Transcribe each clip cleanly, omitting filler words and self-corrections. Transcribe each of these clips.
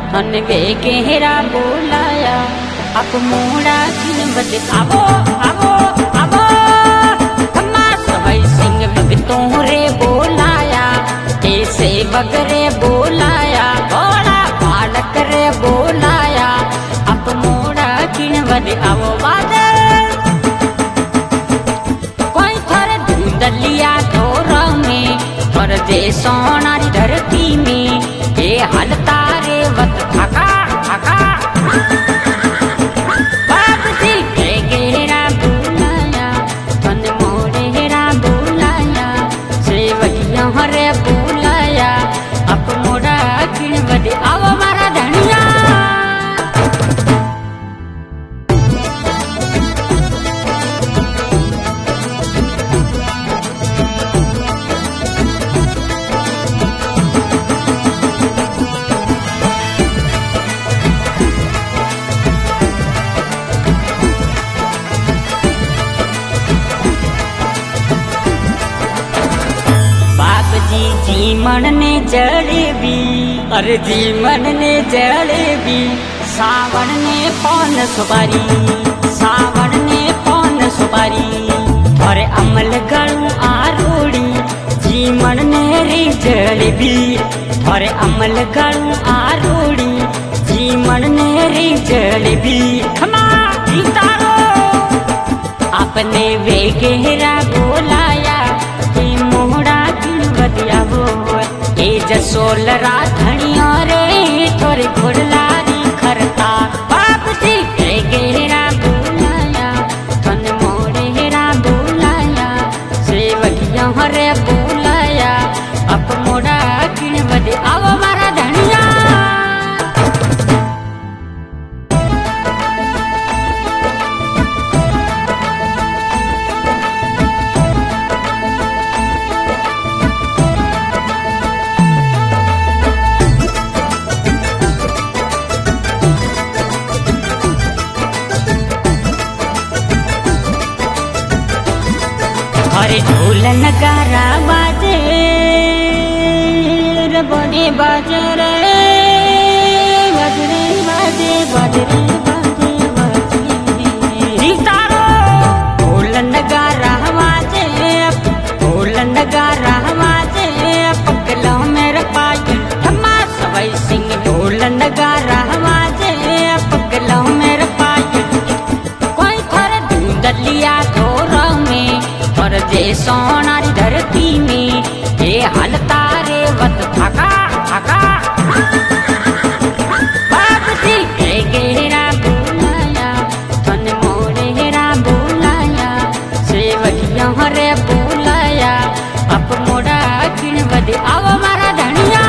धन वे गहरा बोलाया अब मोड़ा दिन बद आवो आवो आवो अम्मा सवाई सिंह तोहरे बोलाया ऐसे बगरे बोलाया बड़ा बालक रे बोलाया अब मोड़ा दिन बद आवो बादल कोई थर धुंधलिया तोर में थर दे सोनारी धरती में ये हाल तारे वत थका थका बाप जी के गेरा बुलाया तन मोरेरा बुलाया सेवकिया हरे बुलाया अब मोड़ा किन बदे आओ मारा धनिया जीवन ने जलेबी अरे जीवन ने जलेबी सावन ने पौन सुपारी सावन ने पौन सुपारी और अमल गणु आरोड़ी जीवन ने रे जलेबी और अमल गणु आरोड़ी जीवन ने रे जलेबी खमा तारो अपने वे गहरा बोलाया मोड़ा बदिया वो ए जसोल राधनिया रे थोड़े घोड़लारी खरता बाप जी के गेरा बुलाया तन मोड़ेरा बुलाया सेवकिया हरे बुलाया अब मोड़ा किन बदे आओ मारा धनिया अरे ढोल नगारा बाजे रे बने बाजे रे बजरे बाजे बजरे बाजे बजरे तारो ढोल नगारा बाजे ढोल नगारा बाजे पगलों मेरे पायल अम्मा सवाई सिंह ढोल नगारा बाजे पगलों मेरे पायल कोई थर धुंधलिया तोर में और जे सोनारी धरती में ये हाल तारे वत थका थका बाप जी के गेरा बुलाया तन मोरेरा बुलाया सेवकिया हरे बुलाया अब मोड़ा किन बदे आओ मारा धनिया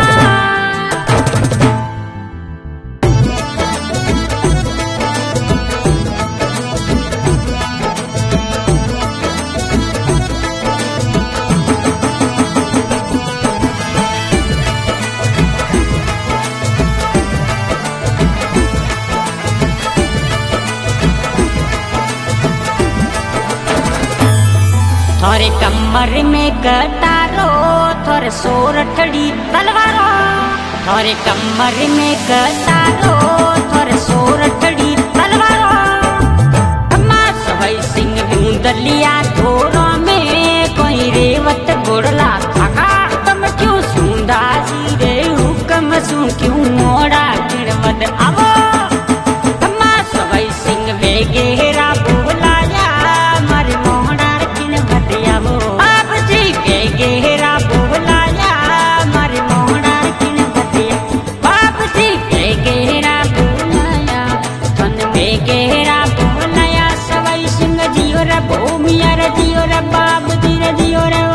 थोरे कमर में कटारो थोरे सोरठड़ी तलवारो थोरे कमर में कटारो थोरे सोरठड़ी तलवारो अम्मा सवाई सिंह धुंधलिया थोरो में कोई रेवत गोड़ला थका तुम क्यों सुंदा जी रे हुक्म सु क्यों मोड़ा किड़वद आवो अम्मा सवाई सिंह वे गेरा बोलाया मारे मोड़ा आप जी के गेरा बोलाया मारे मोड़ा किन बतिया बाप जी के गेरा बोलाया तन में गेरा बोलाया सवाई सिंह जियो रे भूमिया रे जियो रे बाप जी रे जियो रे